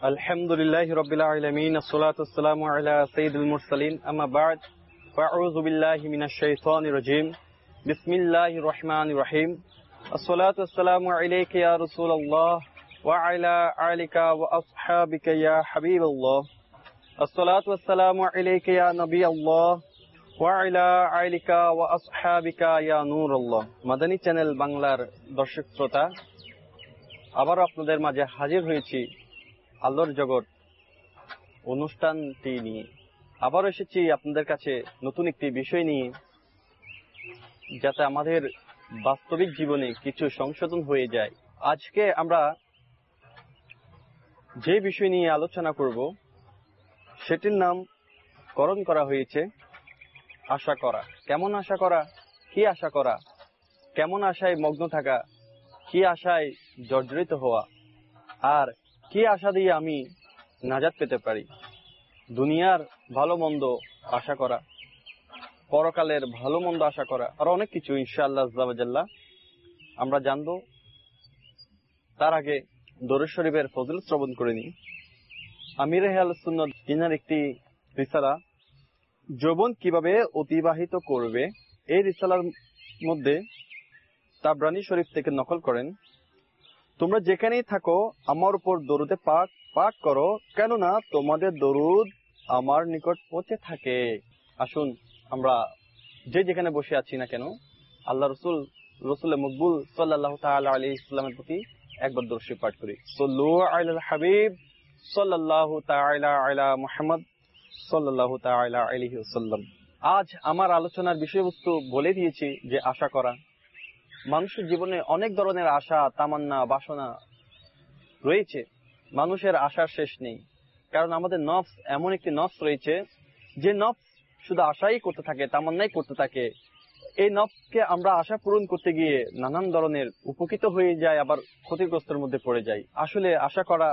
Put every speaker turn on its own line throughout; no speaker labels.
আলহামদুলিল্লাহি রাব্বিল আলামিন আসসালাতু ওয়াসসালামু আলা সাইয়্যিদিল মুরসালিন আম্মা বা'দ ফাআউযু বিল্লাহি মিনাশ শাইতানির রাজীম বিসমিল্লাহির রহমানির রহিম আসসালাতু ওয়াসসালামু আলাইকা ইয়া রাসূলুল্লাহ ওয়া আলা আলিকা ওয়া আসহাবিকা ইয়া হাবিবাল্লাহ আসসালাতু ওয়াসসালামু আলাইকা ইয়া নবিয়াল্লাহ ওয়া আলা আলিকা ওয়া আসহাবিকা ইয়া নূরুল্লাহ। মাদানী চ্যানেল বাংলার দর্শক শ্রোতা, আবার আপনাদের মাঝে হাজির হয়েছি আল্লাহর জগৎ অনুষ্ঠানটি নিয়ে। আবার এসেছি আপনাদের কাছে নতুন একটি বিষয় নিয়ে, যাতে আমাদের বাস্তবিক জীবনে কিছু সংশোধন হয়ে যায়। আজকে আমরা যে বিষয় নিয়ে আলোচনা করব সেটির নাম করণ করা হয়েছে আশা করা। কেমন আশা করা, কি আশা করা, কেমন আশায় মগ্ন থাকা, কি আশায় জর্জরিত হওয়া, আর কি আশা দিয়ে আমি নাজাত পেতে পারি। দুনিয়ার ভালো মন্দ আশা করা, পরকালের ভালো মন্দ আশা করা, আর অনেক কিছু ইনশাআল্লাহ আজ্জা ওয়া জাল্লা আমরা জানবো। তার আগে দরুদ শরীফের ফজিলত শ্রবণ করে নিই। আমির আহলে সুন্নাত ইনার একটি রিসালা যৌবন কিভাবে অতিবাহিত করবে, এই রিসালার মধ্যে তাবরানী শরীফ থেকে নকল করেন, তোমরা যেখানেই থাকো আমার উপর দরুদে পাঠ করো, কেননা তোমাদের দরুদ আমার নিকট পৌঁছে থাকে। আসুন আমরা যে যেখানে বসে আছি না কেন আল্লাহ রসুল মকবুল সাল্লাল্লাহু তাআলা আলাইহি ওয়াসাল্লামের প্রতি একবার দরুদ শরীফ পাঠ করি। সাল্লু আলাল হাবিব সাল্লাল্লাহু তাআলা আলা মুহাম্মদ সাল্লাল্লাহু তাআলা আলাইহি ওয়াসাল্লাম। আজ আমার আলোচনার বিষয়বস্তু বলে দিয়েছি যে আশা করা। মানুষের জীবনে অনেক ধরনের আশা, তামান্না, বাসনা রয়েছে। মানুষের আশার শেষ নেই, কারণ আমাদের নফস এমন একটি নফস রয়েছে যে নফস শুধু আশাই করতে থাকে, তামান্নাই করতে থাকে। এই নফসকে আমরা আশা পূরণ করতে গিয়ে নানান ধরনের উপকৃত হয়ে যায়, আবার ক্ষতিগ্রস্তের মধ্যে পড়ে যায়। আসলে আশা করা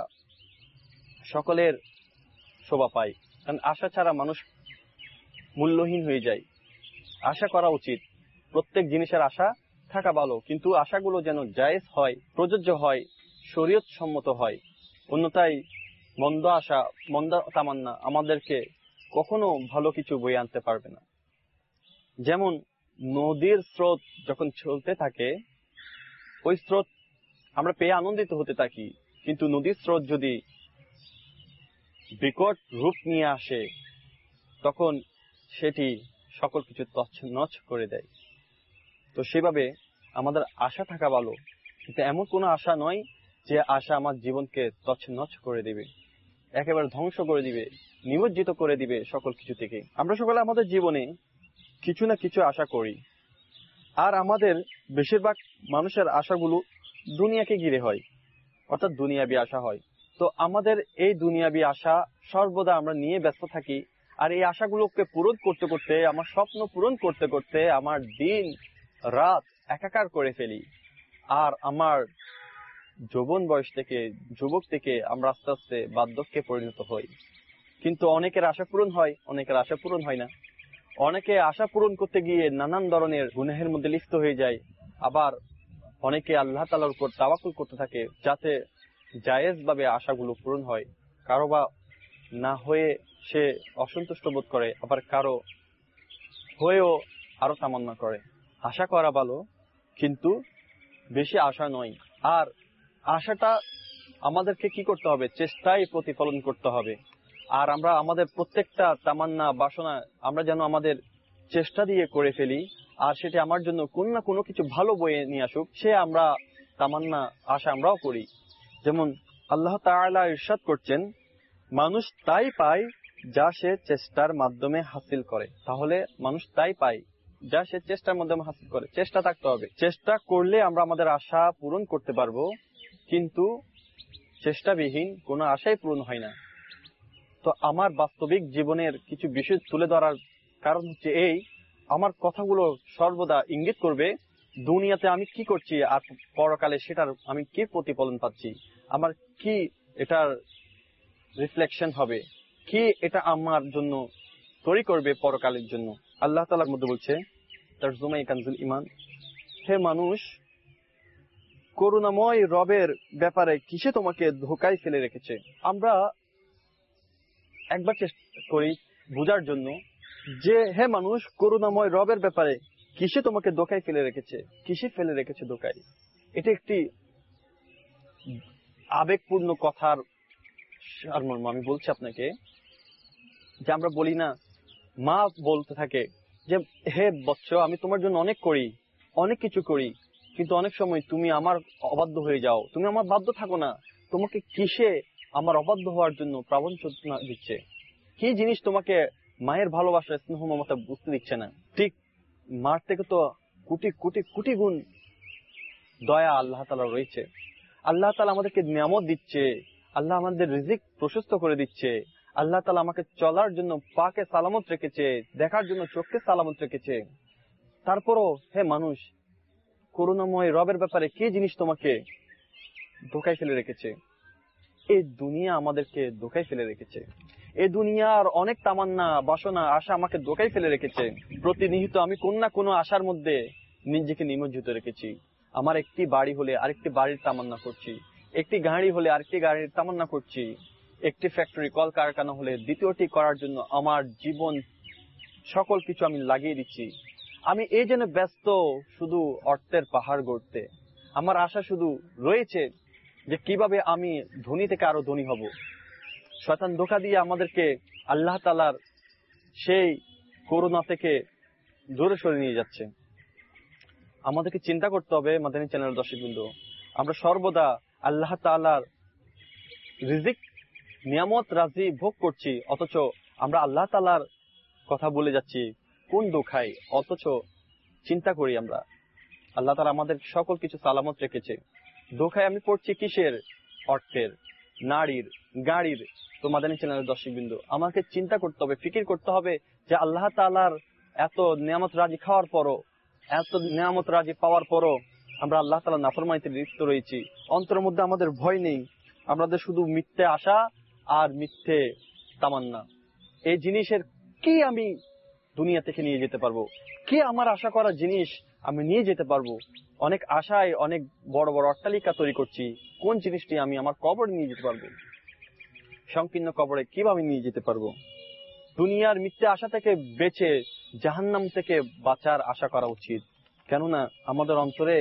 সকলের শোভা পায়, কারণ আশা ছাড়া মানুষ মূল্যহীন হয়ে যায়। আশা করা উচিত, প্রত্যেক জিনিসের আশা থাকা ভালো, কিন্তু আশাগুলো যেন জায়েজ হয়, প্রযোজ্য হয়, শরীয়ত সম্মত হয়। অন্যথায় মন্দ আশা, মন্দ তামান্না আমাদেরকে কখনো ভালো কিছু বয়ে আনতে পারবে না। যেমন নদীর স্রোত যখন চলতে থাকে, ওই স্রোত আমরা পেয়ে আনন্দিত হতে থাকি, কিন্তু নদীর স্রোত যদি বিকট রূপ নিয়ে আসে তখন সেটি সকল কিছু তছনছ করে দেয়। তো সেভাবে আমাদের আশা থাকা ভালো, কিন্তু এমন কোনো আশা নয় যে আশা আমার জীবনকে তছনছ করে দিবে, একেবারে ধ্বংস করে দিবে, নিমজ্জিত করে দিবে সকল কিছু থেকে। আমরা সকলে আমাদের জীবনে কিছু না কিছু আশা করি, আর আমাদের বেশিরভাগ মানুষের আশাগুলো দুনিয়াকে ঘিরে হয়, অর্থাৎ দুনিয়াবি আশা হয়। তো আমাদের এই দুনিয়াবি আশা সর্বদা আমরা নিয়ে ব্যস্ত থাকি, আর এই আশাগুলোকে পূরণ করতে করতে, আমার স্বপ্ন পূরণ করতে করতে আমার দিন রাত একাকার করে ফেলি। আর আমার যৌবন বয়স থেকে, যুবক থেকে আমরা আস্তে আস্তে বার্ধক্যে পরিণত হই। কিন্তু অনেকের আশা পূরণ হয়, অনেকের আশা পূরণ হয় না। অনেকে আশা পূরণ করতে গিয়ে নানান ধরনের গুনাহের মধ্যে লিপ্ত হয়ে যায়, আবার অনেকে আল্লাহ তাআলার উপর তাওয়াক্কুল করতে থাকে যাতে জায়েজ ভাবে আশাগুলো পূরণ হয়। কারো বা না হয়ে সে অসন্তুষ্ট বোধ করে, আবার কারো হয়েও আরো তামান্না করে। আশা করা ভালো, কিন্তু বেশি আশা নয়। আর আশাটা আমাদেরকে কি করতে হবে, চেষ্টায় প্রতিফলন করতে হবে। আর আমরা আমাদের প্রত্যেকটা তামান্না, বাসনা আমরা যেন আমাদের চেষ্টা দিয়ে করে ফেলি, আর সেটা আমার জন্য কোন না কোনো কিছু ভালো বয়ে নিয়ে আসুক, সে আমরা তামান্না আশা আমরাও করি। যেমন আল্লাহ তাআলা ইরশাদ করছেন, মানুষ তাই পায় যা সে চেষ্টার মাধ্যমে হাসিল করে। তাহলে মানুষ তাই পায় যা সে চেষ্টার মাধ্যমে হাসিল করে। চেষ্টা থাকতে হবে, চেষ্টা করলে আমরা আমাদের আশা পূরণ করতে পারবো, কিন্তু চেষ্টাবিহীন কোনো আশাই পূরণ হয় না। তো আমার বাস্তবিক জীবনের কিছু বিষয় তুলে ধরার কারণ হচ্ছে এই, আমার কথাগুলো সর্বদা ইঙ্গিত করবে দুনিয়াতে আমি কি করছি, আর পরকালে সেটার আমি কি প্রতিফলন পাচ্ছি, আমার কি এটার রিফ্লেকশন হবে, কি এটা আমার জন্য তৈরি করবে পরকালের জন্য। আল্লাহ তাআলার মধ্যে বলছে তারজুমায়ে কানজুল ঈমান, হে মানুষ, করুণাময় রবের ব্যাপারে কিসে তোমাকে ধোকায় ফেলে রেখেছে? আমরা একবার চেষ্টা করি বোঝার জন্য যে হে মানুষ, করুণাময় রবের ব্যাপারে কিসে তোমাকে ধোকায় ফেলে রেখেছে, কিসে ফেলে রেখেছে ধোকায়। এটা একটি আবেগপূর্ণ কথার সারমর্ম। আমি বলছি আপনাকে যে আমরা বলি না, মা বলতে থাকে যে হে বৎস, আমি তোমার জন্য অনেক করি, অনেক কিছু করি, কিন্তু অনেক সময় তুমি আমার অবাধ্য হয়ে যাও, তুমি আমার বাধ্য থাকো না। তোমাকে কিসে আমার অবাধ্য হওয়ার জন্য প্রবঞ্চনা দিচ্ছে? কি জিনিস তোমাকে মায়ের ভালোবাসা, স্নেহ, মমতা বুঝতে দিচ্ছে না? ঠিক মার থেকে তো কোটি কোটি কোটি গুণ দয়া আল্লাহ তাআলা রয়েছে। আল্লাহ তাআলা আমাদেরকে নিয়ামত দিচ্ছে, আল্লাহ আমাদের রিজিক প্রশস্ত করে দিচ্ছে, আল্লাহ তাআলা আমাকে চলার জন্য পাকে সালামত রেখেছে, দেখার জন্য চোখকে সালামত রেখেছে। তারপরও হে মানুষ, করুণাময় রবের ব্যাপারে কি জিনিস তোমাকে ধোকায় ফেলে রেখেছে? এই দুনিয়া আমাদেরকে ধোকায় ফেলে রেখেছে। এই দুনিয়ার অনেক তামান্না, বাসনা, আশা আমাকে ধোকায় ফেলে রেখেছে। প্রতিনিয়ত আমি কোন না কোনো আশার মধ্যে নিজেকে নিমজ্জিত রেখেছি। আমার একটি বাড়ি হলে আরেকটি বাড়ির তামান্না করছি, একটি গাড়ি হলে আরেকটি গাড়ির তামান্না করছি, একটি ফ্যাক্টরি কলকারখানা হলে দ্বিতীয়টি করার জন্য আমার জীবন সকল কিছু আমি লাগিয়ে দিচ্ছি। আমি এই জন্য ব্যস্ত শুধু অর্থের পাহাড় গড়তে। আমার আশা শুধু রয়েছে যে কিভাবে আমি ধনী থেকে আরো ধনী হব। শয়তান ধোঁকা দিয়ে আমাদেরকে আল্লাহ তাআলার সেই করুণা থেকে দূরে সরে নিয়ে যাচ্ছে। আমাদেরকে চিন্তা করতে হবে মাদানী চ্যানেল দর্শকবৃন্দ, আমরা সর্বদা আল্লাহ তাআলার রিজিক নিয়ামত রাজি ভোগ করছি, অথচ আমরা আল্লাহ তাআলার কথা বলে যাচ্ছি কোন ধোঁকায়। অথচ চিন্তা করি আমরা আল্লাহ তাআলা আমাদের সকল কিছু সালামত রেখেছে। ধোঁকায় আমি পড়ছি কিসের? অর্থের, নারীর, গাড়ির। তো মাদানী চ্যানেলের দর্শকবৃন্দ, আমাকে চিন্তা করতে হবে, ফিকির করতে হবে যে আল্লাহ তাআলার এত নিয়ামত রাজি খাওয়ার পরও, এত নিয়ামত রাজি পাওয়ার পরও আমরা আল্লাহ তাআলার নাফরমানিতে লিপ্ত রয়েছি। অন্তরের মধ্যে আমাদের ভয় নেই, আমাদের শুধু মিথ্যে আশা আর মিথ্যে তামান্না। এই জিনিসের কি আমি দুনিয়া থেকে নিয়ে যেতে পারবো? কি আমার আশা করা জিনিস আমি নিয়ে যেতে পারবো? অনেক আশায় অনেক বড় বড় অট্টালিকা তৈরি করছি, কোন জিনিসটি আমি আমার কবরে নিয়ে যেতে পারবো? সংকীর্ণ কবরে কিভাবে নিয়ে যেতে পারবো? দুনিয়ার মিথ্যে আশা থেকে বেঁচে জাহান্নাম থেকে বাঁচার আশা করা উচিত। কেননা আমাদের অন্তরে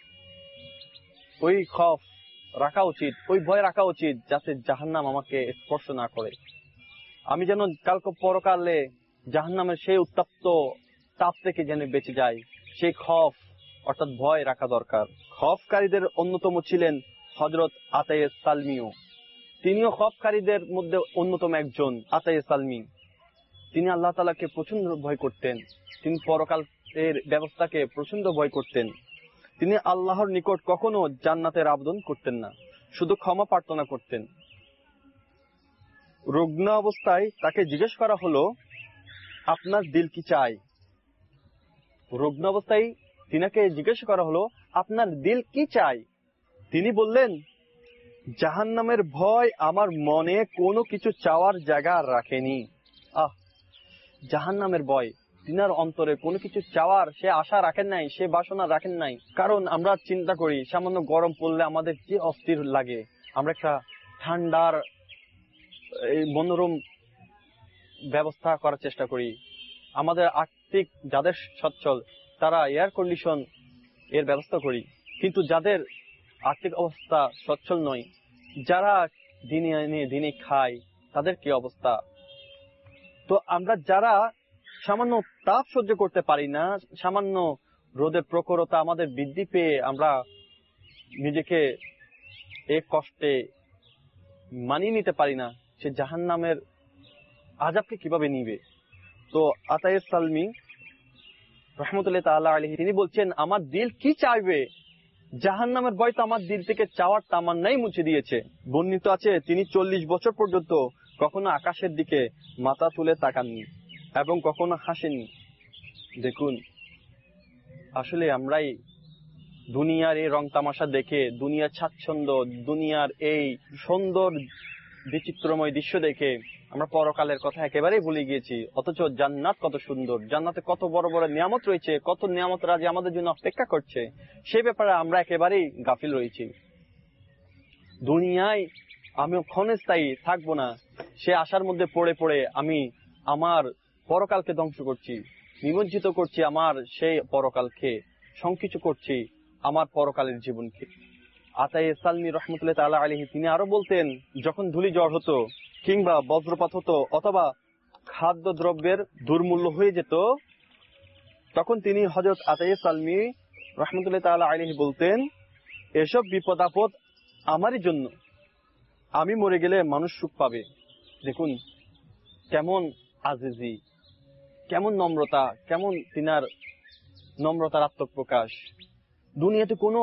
ওই খৌফ রাখা উচিত, ওই ভয় রাখা উচিত, যাতে জাহান্নাম আমাকে স্পর্শ না করে। আমি যেন কালকে পরকালে জাহান্নামের সেই উত্তপ্ত তাপ থেকে যেন বেঁচে যায়, সেই খৌফ অর্থাৎ ভয় রাখা দরকার। খৌফকারীদের অন্যতম ছিলেন হযরত আতায়ে সালমিও। তিনিও খৌফকারীদের মধ্যে অন্যতম একজন। আতায়ে সালমি, তিনি আল্লাহ তাআলাকে প্রচন্ড ভয় করতেন, তিনি পরকালের ব্যবস্থাকে প্রচন্ড ভয় করতেন। তিনি আল্লাহর নিকট কখনো জান্নাতের আবেদন করতেন না, শুধু ক্ষমা প্রার্থনা করতেন। রুগ্ন অবস্থায় তাকে জিজ্ঞেস করা হলো, আপনার দিল কি চায়? রুগ্ন অবস্থায় তিনাকে জিজ্ঞেস করা হলো, আপনার দিল কি চায়? তিনি বললেন, জাহান্নামের ভয় আমার মনে কোনো কিছু চাওয়ার জায়গা রাখেনি। জাহান্নামের ভয়, তিনার অন্তরে কোনো কিছু চাওয়ার সে আশা রাখেন নাই, সে বাসনা রাখেন নাই। কারণ আমরা চিন্তা করি সামান্য গরম পড়লে আমাদের যে অস্থির লাগে, আমরা একটা ঠান্ডার এই মনোরম ব্যবস্থা করার চেষ্টা করি। আমাদের আর্থিক যাদের সচ্ছল তারা এয়ার কন্ডিশন এর ব্যবস্থা করি, কিন্তু যাদের আর্থিক অবস্থা সচ্ছল নয়, যারা দিনে এনে দিনে খায়, তাদের কি অবস্থা? তো আমরা যারা সামান্য তাপ সহ্য করতে পারি না, সামান্য রোদের প্রখরতা আমাদের বৃদ্ধি পেয়ে আমরা নিজেকে এক কষ্টে মানিয়ে নিতে পারি না, সে জাহান্নামের আযাবকে কিভাবে নিবে? তো আতায়ে সালমি রাহমাতুল্লাহি তাআলা আলাইহি তিনি বলছেন, আমার দিল কি চাইবে? জাহান্নামের ভয় তো আমার দিল থেকে চাওয়ার তামান্নাই মুছে দিয়েছে। বর্ণিত আছে তিনি 40 বছর পর্যন্ত কখনো আকাশের দিকে মাথা তুলে তাকাননি এবং কখনো হাসেননি। দেখুন, আসলে আমরাই দুনিয়ার এই রং তামাশা দেখে, দুনিয়ার স্বাচ্ছন্দ্য, দুনিয়ার এই সুন্দর বিচিত্রময় দৃশ্য দেখে আমরা পরকালের কথা একেবারেই ভুলে গিয়েছি। অথচ জান্নাত কত সুন্দর, জান্নাতে কত বড় বড় নিয়ামত রয়েছে, কত নিয়ামত রাজি আমাদের জন্য অপেক্ষা করছে, সে ব্যাপারে আমরা একেবারেই গাফিল রয়েছি। দুনিয়ায় আমি ক্ষণস্থায়ী থাকবো না, সে আশার মধ্যে পড়ে পড়ে আমি আমার পরকালকে ধ্বংস করছি, নিমজ্জিত করছি আমার সেই পরকালকে, সংকিত করছি আমার পরকালের জীবনকে। আতায়ে সালমি রহমতুল্লাহ তাআলা আলাইহি তিনি আরো বলতেন, যখন ধূলি ঝড় হতো কিংবা বজ্রপাত হতো অথবা খাদ্য দ্রব্যের দুর্মূল্য হয়ে যেত, তখন তিনি হযরত আতায়ে সালমি রহমতুল্লাহ তাআলা আলাইহি বলতেন, এসব বিপদ আপদ আমারই জন্য, আমি মরে গেলে মানুষ সুখ পাবে। দেখুন কেমন আজিজি, কেমন নম্রতা, কেমন তিনার নম্রতার আত্মপ্রকাশ। দুনিয়াতে কোনো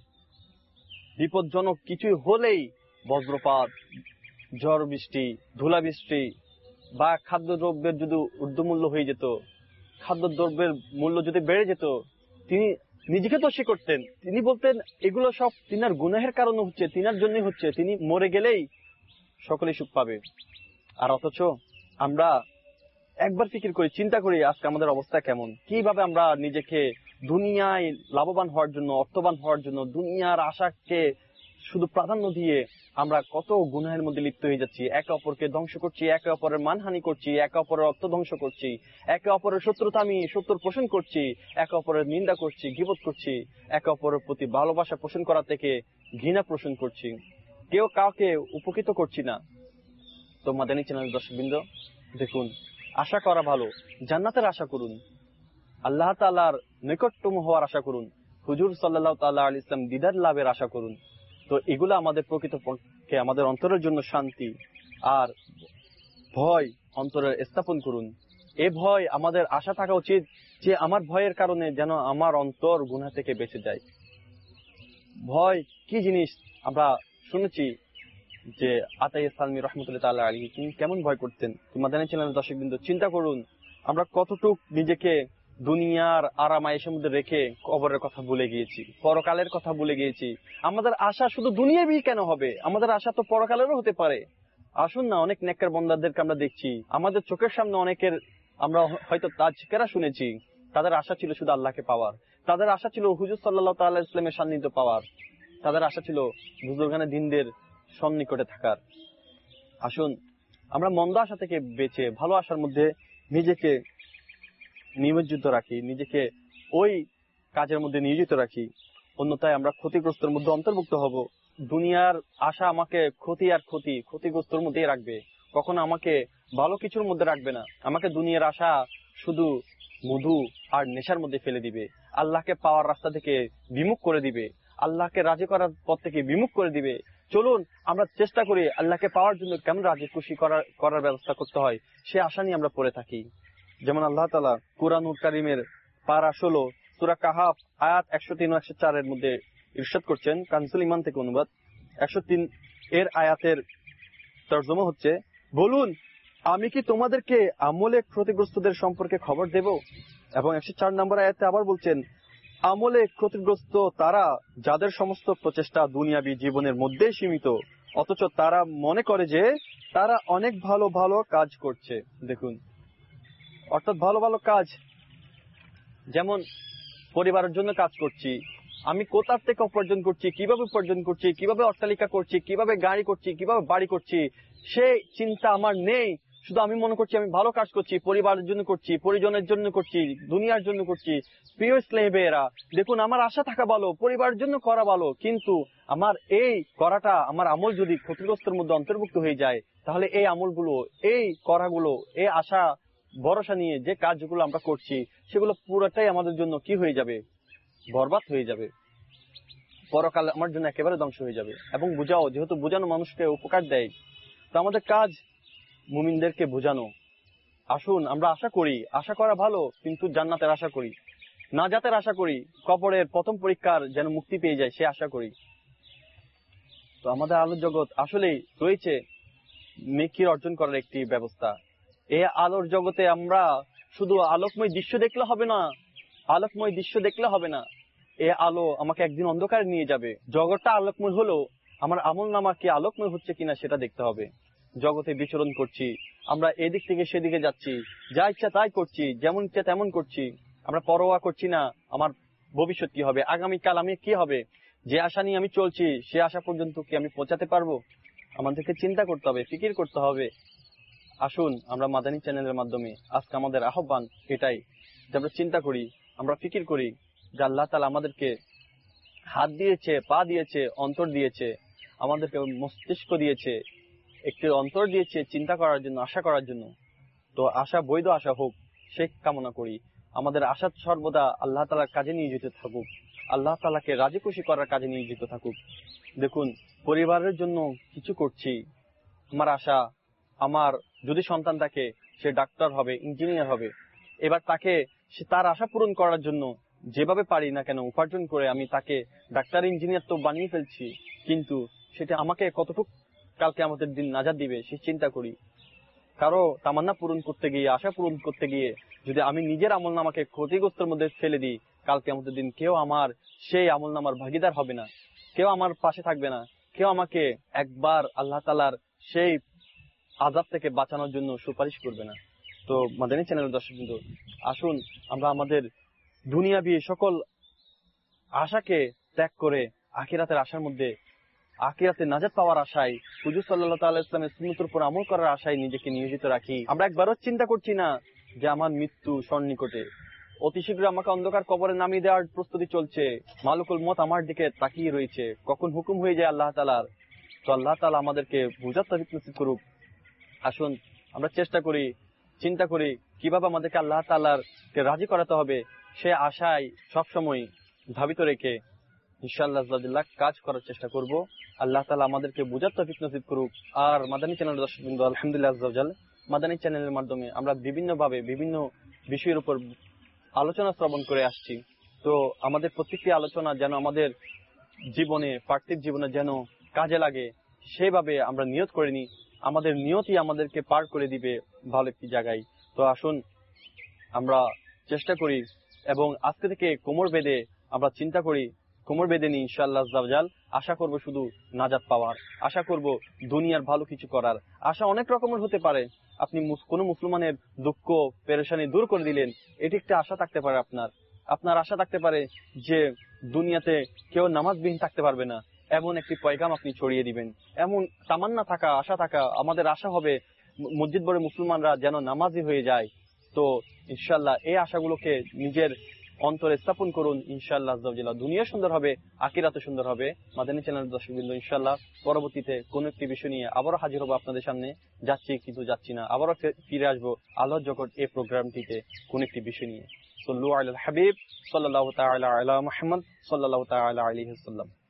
বিপজ্জনক কিছু হলেই, বজ্রপাত, ঝড় বৃষ্টি, ধুলা বৃষ্টি বা খাদ্যদ্রব্যের যদি ঊর্ধ্বমূল্য হয়ে যেত, খাদ্যদ্রব্যের মূল্য যদি বেড়ে যেত, তিনি নিজেকে দোষী করতেন। তিনি বলতেন এগুলো সব তিনার গুনাহের কারণে হচ্ছে, তিনার জন্যই হচ্ছে, তিনি মরে গেলেই সকলেই সুখ পাবে। আর অথচ আমরা একবার ফিকির করি, চিন্তা করি আজকে আমাদের অবস্থা কেমন, কিভাবে আমরা নিজেকে দুনিয়ায় লাভবান হওয়ার জন্য, অর্থবান হওয়ার জন্য দুনিয়ার আশাকে শুধু প্রাধান্য দিয়ে আমরা কত গুনাহের মধ্যে লিপ্ত হয়ে যাচ্ছি, একে অপরকে ধ্বংস করছি, একে অপরের মানহানি করছি, একে অপরের অর্থ ধ্বংস করছি, একে অপরের শত্রুতা আমি শত্রুর পোষণ করছি, একে অপরের নিন্দা করছি, গীবত করছি, একে অপরের প্রতি ভালোবাসা পোষণ করা থেকে ঘৃণা পোষণ করছি, কেউ কাউকে উপকৃত করছি না। তো মাদানী চ্যানেল দর্শকবৃন্দ, দেখুন আশা করা ভালো, জান্নাতের আশা করুন, আল্লাহ তাআলার নিকটতম হওয়ার আশা করুন, হুজুর সাল্লাল্লাহু তাআলা আলাইহি ওয়াসাল্লাম দিদার লাভের আশা করুন। তো এগুলো আমাদের প্রকৃতপক্ষে আমাদের অন্তরের জন্য শান্তি আর ভয় অন্তরে স্থাপন করুন। এ ভয় আমাদের আশা থাকা উচিত যে আমার ভয়ের কারণে যেন আমার অন্তর গুনাহ থেকে বেঁচে যায়। ভয় কি জিনিস আমরা শুনেছি যে আতায়ে সালমি রহমতুল্লাহ তাআলা আলাইহি তিনি কেমন ভয় করতেন। মাদানী চ্যানেলের দর্শকবৃন্দ চিন্তা করুন আমরা কতটুক নিজেকে দুনিয়ার আরামায়েশের মধ্যে রেখে কবরের কথা ভুলে গিয়েছি, পরকালের কথা ভুলে গিয়েছি। আমাদের আশা শুধু দুনিয়াবি কেন হবে, আমাদের আশা তো পরকালেরও হতে পারে। আসুন না, অনেক নেককার বান্দাদেরকে আমরা দেখছি, আমাদের চোখের সামনে অনেকের আমরা হয়তো তাজকিরা শুনেছি, তাদের আশা ছিল শুধু আল্লাহকে পাওয়ার, তাদের আশা ছিল হুজুর সাল্লাল্লাহু তাআলা আলাইহি ওয়াসাল্লামের সান্নিধ্য পাওয়ার, তাদের আশা ছিল বুজুর্গানে দিনদের সন্নিকটে থাকার। আসুন আমরা মন্দ আশা থেকে বেঁচে ভালো আশার মধ্যে নিজেকে নিমজ্জিত রাখি, নিজেকে ওই কাজের মধ্যে নিয়োজিত রাখি, অন্যথায় আমরা ক্ষতিগ্রস্তের মধ্যে অন্তর্ভুক্ত হব। দুনিয়ার আশা আমাকে ক্ষতিগ্রস্তর মধ্যেই রাখবে, কখনো আমাকে ভালো কিছুর মধ্যে রাখবে না। আমাকে দুনিয়ার আশা শুধু মধু আর নেশার মধ্যে ফেলে দিবে, আল্লাহকে পাওয়ার রাস্তা থেকে বিমুখ করে দিবে, আল্লাহকে রাজি করার পথ থেকে বিমুখ করে দিবে। চলুন আমরা চেষ্টা করি আল্লাহকে পাওয়ার জন্য কেমন রাজি খুশি করার ব্যবস্থা করতে হয়, সে আশা নিয়ে আমরা পড়ে থাকি। যেমন আল্লাহ তাআলা কুরআনুল কারীমের পারা 16 সূরা কাহাফ আয়াত 103 ও 104 এর মধ্যে ইরশাদ করছেন, কানজুল ঈমান থেকে অনুবাদ। 103 এর আয়াতের তরজমা হচ্ছে, বলুন আমি কি তোমাদেরকে আমলে ক্ষতিগ্রস্তদের সম্পর্কে খবর দেব? এবং 104 নম্বর আয়াতে আবার বলছেন, আমলে ক্ষতিগ্রস্ত তারা যাদের সমস্ত প্রচেষ্টা দুনিয়াবী জীবনের মধ্যেই সীমিত, অথচ তারা মনে করে যে তারা অনেক ভালো ভালো কাজ করছে। দেখুন, অর্থাৎ ভালো ভালো কাজ, যেমন পরিবারের জন্য কাজ করছি, আমি কোথা থেকে উপার্জন করছি, কিভাবে উপার্জন করছি, কিভাবে অট্টালিকা করছি, কিভাবে গাড়ি করছি, কিভাবে বাড়ি করছি, সেই চিন্তা আমার নেই। শুধু আমি মনে করছি আমি ভালো কাজ করছি, পরিবারের জন্য করছি, পরিজনের জন্য করছি, দুনিয়ার জন্য করছি। প্রিয় ইসলামী ভাইয়েরা, দেখুন আমার আশা থাকা ভালো, পরিবারের জন্য করা ভালো, কিন্তু আমার এই করাটা, আমার আমল যদি ক্ষতিগ্রস্তের মধ্যে অন্তর্ভুক্ত হয়ে যায়, তাহলে এই আমলগুলো, এই করাগুলো, এই আশা ভরসা নিয়ে যে কাজগুলো আমরা করছি, সেগুলো পুরোটাই আমাদের জন্য কি হয়ে যাবে, বরবাদ হয়ে যাবে, পরকাল আমার জন্য একেবারে ধ্বংস হয়ে যাবে। এবং বুঝাও, যেহেতু বোঝানো মানুষকে উপকার দেয়, তো আমাদের কাজ মুমিনদেরকে বোঝানো। আসুন আমরা আশা করি, আশা করা ভালো, কিন্তু জান্নাতের আশা করি, নাজাতের আশা করি, কবরের প্রথম পরীক্ষার যেন মুক্তি পেয়ে যায় সে আশা করি। তো আমাদের আলোর জগৎ আসলেই রয়েছে নেকির অর্জন করার একটি ব্যবস্থা। এই আলোর জগতে আমরা শুধু আলোকময় দৃশ্য দেখলে হবে না, আলোকময় দৃশ্য দেখলে হবে না, এই আলো আমাকে একদিন অন্ধকারে নিয়ে যাবে। জগৎটা আলোকময় হলো, আমার আমল নামা কি আলোকময় হচ্ছে কিনা সেটা দেখতে হবে। জগতে বিচরণ করছি, আমরা এদিক থেকে সেদিকে যাচ্ছি, যা ইচ্ছা তাই করছি, যেমন ইচ্ছা তেমন করছি, আমরা পরোয়া করছি না আমার ভবিষ্যৎ কি হবে, আগামীকাল আমি কি হবে, যে আশা নিয়ে আমি চলছি সে আশা পর্যন্ত কি আমি পৌঁছাতে পারবো? আমাদেরকে চিন্তা করতে হবে, ফিকির করতে হবে। আসুন আমরা মাদানী চ্যানেলের মাধ্যমে আজকে আমাদের আহ্বান এটাই যে আমরা চিন্তা করি, আমরা ফিকির করি যে আল্লাহ তাআলা আমাদেরকে হাত দিয়েছে, পা দিয়েছে, অন্তর দিয়েছে, আমাদেরকে মস্তিষ্ক দিয়েছে, একটি অন্তর দিয়েছে চিন্তা করার জন্য, আশা করার জন্য। তো আশা বৈধ আশা হোক সে কামনা করি। আমাদের আশা সর্বদা আল্লাহ তাআলার কাজে নিয়োজিত থাকুক, আল্লাহ তাআলাকে রাজি খুশি করার কাজে নিয়োজিত থাকুক। দেখুন, পরিবারের জন্য কিছু করছি, আমার আশা আমার যদি সন্তান থাকে সে ডাক্তার হবে, ইঞ্জিনিয়ার হবে। এবার তাকে সে তার আশা পূরণ করার জন্য যেভাবে পারি না কেন উপার্জন করে আমি তাকে ডাক্তার ইঞ্জিনিয়ার তো বানিয়ে ফেলছি, কিন্তু সেটা আমাকে কতটুকু কালকে আমাদের দিন নাজাত দিবে সে চিন্তা করি। কারো তামান্না পূরণ করতে গিয়ে, আশা পূরণ করতে গিয়ে যদি আমি নিজের আমলনামাকে ক্ষতিগ্রস্তের মধ্যে ফেলে দিই, কালকে আমাদের দিন কেউ আমার সেই আমলনামার ভাগিদার হবে না, কেউ আমার পাশে থাকবে না, কেউ আমাকে একবার আল্লাহ তাআলার সেই আযাব থেকে বাঁচানোর জন্য সুপারিশ করবে না। তো মাদানী চ্যানেলের দর্শকবৃন্দ, আসুন আমরা আমাদের দুনিয়াবি সকল আশাকে ত্যাগ করে আখিরাতের আশার মধ্যে, আখিরাতে নাজাত পাওয়ার আশায়, হুজুর সাল্লাল্লাহু তাআলা ইসলামের সুন্নতের উপর আমল করার আশায় নিজেকে নিয়োজিত রাখি। আমরা একবারও চিন্তা করছি না যে আমার মৃত্যু সন্নিকটে, অতি শীঘ্র আমাকে অন্ধকার কবরে নামিয়ে দেওয়ার প্রস্তুতি চলছে, মালিকুল মউত আমার দিকে তাকিয়ে রয়েছে, কখন হুকুম হয়ে যায় আল্লাহ তাআলার। তো আল্লাহ তাআলা আমাদেরকে বুঝার তৌফিক নসিব করুক। আসুন আমরা চেষ্টা করি, চিন্তা করি কিভাবে আমাদেরকে আল্লাহ তাআলার কে রাজি করাতে হবে, সে আশায় সবসময় ধাবিত রেখে ইনশাআল্লাহ আল্লাহ কাজ করার চেষ্টা করব। আল্লাহ তাআলা আমাদেরকে বুঝার তৌফিক নসিব করুক। আর মাদানী চ্যানেলের দর্শকবৃন্দ, আলহামদুলিল্লাহ আজ্জাওয়াজাল মাদানী চ্যানেলের মাধ্যমে আমরা বিভিন্নভাবে বিভিন্ন বিষয়ের উপর আলোচনা শ্রবণ করে আসছি। তো আমাদের প্রত্যেকটি আলোচনা যেন আমাদের জীবনে, পার্থিব জীবনে যেন কাজে লাগে, সেভাবে আমরা নিয়ত করে নিই। আমাদের নিয়তই আমাদেরকে পার করে দিবে ভালো একটি জায়গায়। তো আসুন আমরা চেষ্টা করি এবং আজকে থেকে কোমর বেঁধে আমরা চিন্তা করি, কোমর বেঁধে নিই ইনশাআল্লাহ আজ্জাওয়াজাল। আশা করব শুধু নাজাত পাওয়ার, আশা করব দুনিয়ার ভালো কিছু করার। আশা অনেক রকমের হতে পারে। আপনি কোন মুসলমানের দুঃখ পেরেশানি দূর করে দিলেন, এটি একটা আশা থাকতে পারে আপনার। আপনার আশা থাকতে পারে যে দুনিয়াতে কেউ নামাজবিহীন থাকতে পারবে না, এমন একটি পয়গাম আপনি ছড়িয়ে দিবেন। এমন তামান্না থাকা, আশা থাকা, আমাদের আশা হবে মসজিদ ভরে মুসলমানরা যেন নামাজি হয়ে যায়। তো ইনশাআল্লাহ এই আশাগুলোকে নিজের অন্তরে স্থাপন করুন। ইনশাআল্লাহ আজ্জাওয়াজাল দুনিয়া সুন্দর হবে, আখিরাতও সুন্দর হবে। মাদানী চ্যানেলের দর্শকবৃন্দ, ইনশাআল্লাহ পরবর্তীতে কোন একটি বিষয় নিয়ে আবারও হাজির হবো আপনাদের সামনে। যাচ্ছি কিন্তু যাচ্ছি না, আবারও ফিরে আসবো আল্লাহর জগৎ এই প্রোগ্রামটিতে কোন একটি বিষয় নিয়ে। সাল্লু আলাল হাবিব সাল্লাল্লাহু তাআলা আলা মুহাম্মদ সাল্লাল্লাহু তাআলা আলাইহি ওয়াসাল্লাম।